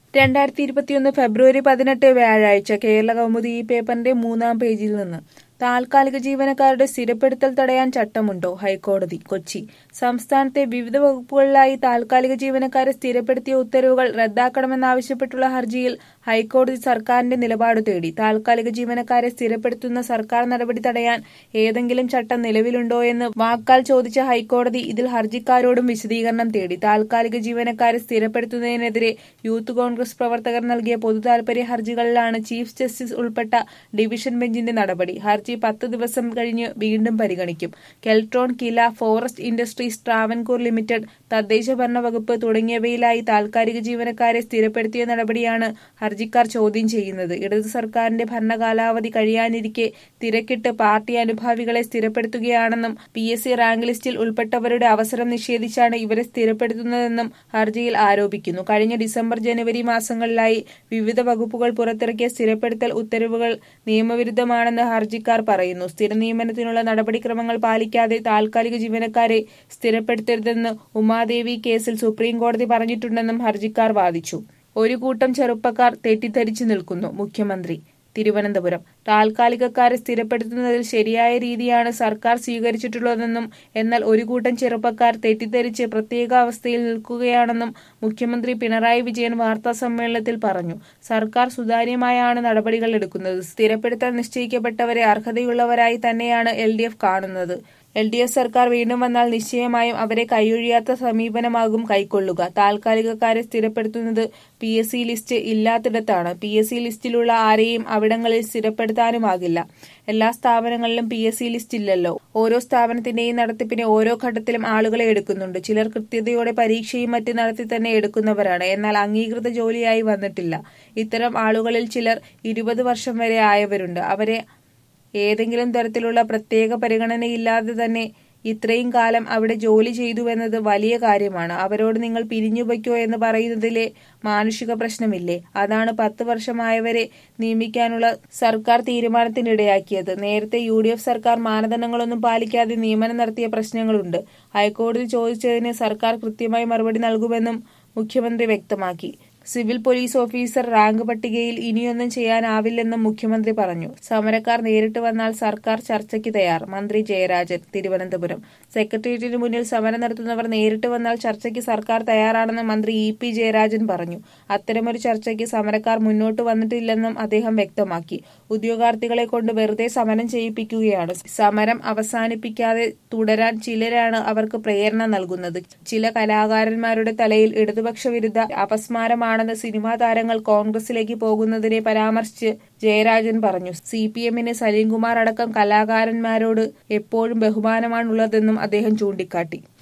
2021 ഫെബ്രുവരി 18 വ്യാഴാഴ്ച കേരള കൗമുദി ഈ പേപ്പറിന്റെ 3-ാം പേജിൽ നിന്ന് താൽക്കാലിക ജീവനക്കാരുടെ സ്ഥിരപ്പെടുത്തൽ തടയാൻ ചട്ടമുണ്ടോ? ഹൈക്കോടതി കൊച്ചി. സംസ്ഥാനത്തെ വിവിധ വകുപ്പുകളിലായി താൽക്കാലിക ജീവനക്കാരെ സ്ഥിരപ്പെടുത്തിയ ഉത്തരവുകൾ റദ്ദാക്കണമെന്നാവശ്യപ്പെട്ടുള്ള ഹർജിയിൽ ഹൈക്കോടതി സർക്കാരിന്റെ നിലപാട് തേടി. താൽക്കാലിക ജീവനക്കാരെ സ്ഥിരപ്പെടുത്തുന്ന സർക്കാർ നടപടി തടയാൻ ഏതെങ്കിലും ചട്ടം നിലവിലുണ്ടോയെന്ന് വാക്കാൽ ചോദിച്ച ഹൈക്കോടതി ഇതിൽ ഹർജിക്കാരോടും വിശദീകരണം തേടി. താൽക്കാലിക ജീവനക്കാരെ സ്ഥിരപ്പെടുത്തുന്നതിനെതിരെ യൂത്ത് കോൺഗ്രസ് പ്രവർത്തകർ നൽകിയ പൊതുതാൽപര്യ ഹർജികളിലാണ് ചീഫ് ജസ്റ്റിസ് ഉൾപ്പെട്ട ഡിവിഷൻ ബെഞ്ചിന്റെ നടപടി. ഹർജി 10 ദിവസം കഴിഞ്ഞ് വീണ്ടും പരിഗണിക്കും. Keltron, KILA, forest industries Travancore limited, തദ്ദേശ ഭരണ വകുപ്പ് തുടങ്ങിയവയിലായി താൽക്കാലിക ജീവനക്കാരെ സ്ഥിരപ്പെടുത്തിയ നടപടിയാണ് ഹർജിക്കാർ ചോദ്യം ചെയ്യുന്നത്. ഇടത് സർക്കാരിന്റെ ഭരണകാലാവധി കഴിയാനിരിക്കെ തിരക്കിട്ട് പാർട്ടി അനുഭാവികളെ സ്ഥിരപ്പെടുത്തുകയാണെന്നും PSC റാങ്ക് ലിസ്റ്റിൽ ഉൾപ്പെട്ടവരുടെ അവസരം നിഷേധിച്ചാണ് ഇവരെ സ്ഥിരപ്പെടുത്തുന്നതെന്നും ഹർജിയിൽ ആരോപിക്കുന്നു. കഴിഞ്ഞ ഡിസംബർ, ജനുവരി മാസങ്ങളിലായി വിവിധ വകുപ്പുകൾ പുറത്തിറക്കിയ സ്ഥിരപ്പെടുത്തൽ ഉത്തരവുകൾ നിയമവിരുദ്ധമാണെന്ന് ഹർജിക്കാർ പറയുന്നു. സ്ഥിര നിയമനത്തിനുള്ള നടപടിക്രമങ്ങൾ പാലിക്കാതെ താൽക്കാലിക ജീവനക്കാരെ സ്ഥിരപ്പെടുത്തരുതെന്ന് ഉമാദേവി കേസിൽ സുപ്രീം കോടതി പറഞ്ഞിട്ടുണ്ടെന്നും ഹർജിക്കാർ വാദിച്ചു. ഒരു കൂട്ടം ചെറുപ്പക്കാർ തെറ്റിദ്ധരിച്ചു നിൽക്കുന്നു. മുഖ്യമന്ത്രി തിരുവനന്തപുരം. താൽക്കാലികക്കാരെ സ്ഥിരപ്പെടുത്തുന്നതിൽ ശരിയായ രീതിയാണ് സർക്കാർ സ്വീകരിച്ചിട്ടുള്ളതെന്നും എന്നാൽ ഒരു കൂട്ടം ചെറുപ്പക്കാർ തെറ്റിദ്ധരിച്ച് പ്രത്യേക അവസ്ഥയിൽ നിൽക്കുകയാണെന്നും മുഖ്യമന്ത്രി പിണറായി വിജയൻ വാർത്താസമ്മേളനത്തിൽ പറഞ്ഞു. സർക്കാർ സുതാര്യമായാണ് നടപടികൾ എടുക്കുന്നത്. സ്ഥിരപ്പെടുത്താൻ നിശ്ചയിക്കപ്പെട്ടവരെ അർഹതയുള്ളവരായി തന്നെയാണ് LDF കാണുന്നത്. LDF സർക്കാർ വീണ്ടും വന്നാൽ നിശ്ചയമായും അവരെ കൈയൊഴിയാത്ത സമീപനമാകും കൈക്കൊള്ളുക. താൽക്കാലികക്കാരെ സ്ഥിരപ്പെടുത്തുന്നത് PSC ലിസ്റ്റ് ഇല്ലാത്തിടത്താണ്. PSC ലിസ്റ്റിലുള്ള ആരെയും അവിടങ്ങളിൽ സ്ഥിരപ്പെടുത്താനുമാകില്ല. എല്ലാ സ്ഥാപനങ്ങളിലും PSC ലിസ്റ്റ് ഇല്ലല്ലോ. ഓരോ സ്ഥാപനത്തിന്റെയും നടത്തിപ്പിന് ഓരോ ഘട്ടത്തിലും ആളുകളെ എടുക്കുന്നുണ്ട്. ചിലർ കൃത്യതയോടെ പരീക്ഷയും മറ്റ് നടത്തി തന്നെ എടുക്കുന്നവരാണ്. എന്നാൽ അംഗീകൃത ജോലിയായി വന്നിട്ടില്ല. ഇത്തരം ആളുകളിൽ ചിലർ 20 വർഷം വരെ ആയവരുണ്ട്. അവരെ ഏതെങ്കിലും തരത്തിലുള്ള പ്രത്യേക പരിഗണനയില്ലാതെ തന്നെ ഇത്രയും കാലം അവിടെ ജോലി ചെയ്തുവെന്നത് വലിയ കാര്യമാണ്. അവരോട് നിങ്ങൾ പിരിഞ്ഞുപൊയ്ക്കോ എന്ന് പറയുന്നതിലെ മാനുഷിക പ്രശ്നമില്ലേ? അതാണ് 10 വർഷമായവരെ നിയമിക്കാനുള്ള സർക്കാർ തീരുമാനത്തിനിടയാക്കിയത്. നേരത്തെ UDF സർക്കാർ മാനദണ്ഡങ്ങളൊന്നും പാലിക്കാതെ നിയമനം നടത്തിയ പ്രശ്നങ്ങളുണ്ട്. ഹൈക്കോടതി ചോദിച്ചതിന് സർക്കാർ കൃത്യമായി മറുപടി നൽകുമെന്നും മുഖ്യമന്ത്രി വ്യക്തമാക്കി. സിവിൽ പോലീസ് ഓഫീസർ റാങ്ക് പട്ടികയിൽ ഇനിയൊന്നും ചെയ്യാനാവില്ലെന്നും മുഖ്യമന്ത്രി പറഞ്ഞു. സമരക്കാർ നേരിട്ട് വന്നാൽ സർക്കാർ ചർച്ചയ്ക്ക് തയ്യാർ. മന്ത്രി ജയരാജൻ തിരുവനന്തപുരം. സെക്രട്ടേറിയറ്റിന് മുന്നിൽ സമരം നടത്തുന്നവർ നേരിട്ട് വന്നാൽ ചർച്ചയ്ക്ക് സർക്കാർ തയ്യാറാണെന്ന് മന്ത്രി EP ജയരാജൻ പറഞ്ഞു. അത്തരമൊരു ചർച്ചയ്ക്ക് സമരക്കാർ മുന്നോട്ട് വന്നിട്ടില്ലെന്നും അദ്ദേഹം വ്യക്തമാക്കി. ഉദ്യോഗാർത്ഥികളെ കൊണ്ട് വെറുതെ സമരം ചെയ്യിപ്പിക്കുകയാണ്. സമരം അവസാനിപ്പിക്കാതെ തുടരാൻ ചിലരാണ് അവർക്ക് പ്രേരണ നൽകുന്നത്. ചില കലാകാരന്മാരുടെ തലയിൽ ഇടതുപക്ഷ വിരുദ്ധ അപസ്മാരമാണെന്ന് സിനിമാ താരങ്ങൾ കോൺഗ്രസിലേക്ക് പോകുന്നതിനെ പരാമർശിച്ച് ജയരാജൻ പറഞ്ഞു. CPM-ന് സലീംകുമാർ അടക്കം കലാകാരന്മാരോട് എപ്പോഴും ബഹുമാനമാണുള്ളതെന്നും അദ്ദേഹം ചൂണ്ടിക്കാട്ടി.